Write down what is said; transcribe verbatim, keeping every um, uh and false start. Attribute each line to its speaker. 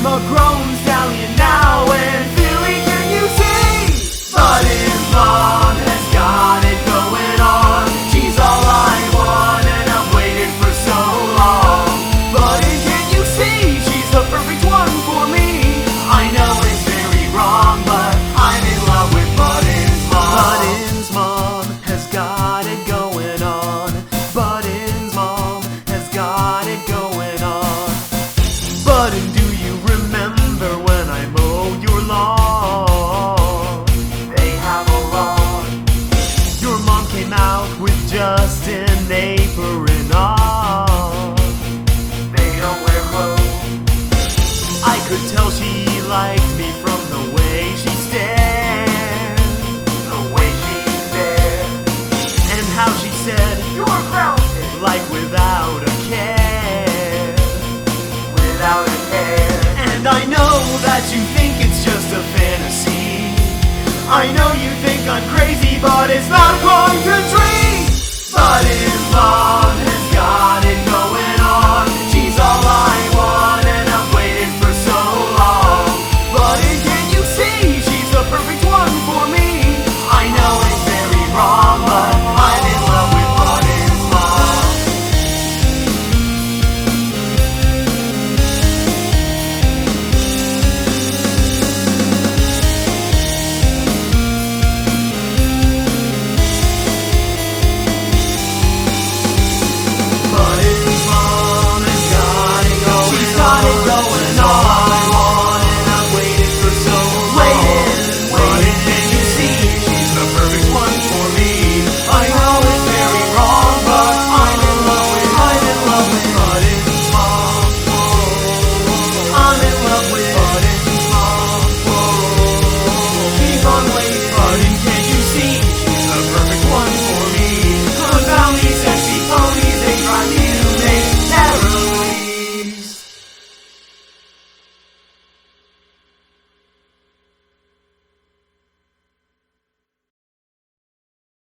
Speaker 1: I'm a grown stallion now, and Philly, can you see? Button's mom has got it going on. She's all I want, and I've waited for so long. Button, can you see? She's the perfect one for me. I know it's very wrong, but I'm in love with Button's mom. Button's mom has got it going on. Button's mom has got it going on. Button, do you remember when I mowed your lawn? They have a lawn. Your mom came out with just an apron on. They don't wear clothes. I could tell she liked me from the way she stared. The way she stared. And how she said, "You're grounded," like without a care. Without a care. And I know that you think it's just a fantasy. I know you think I'm crazy, but it's not going to treat. Button's mom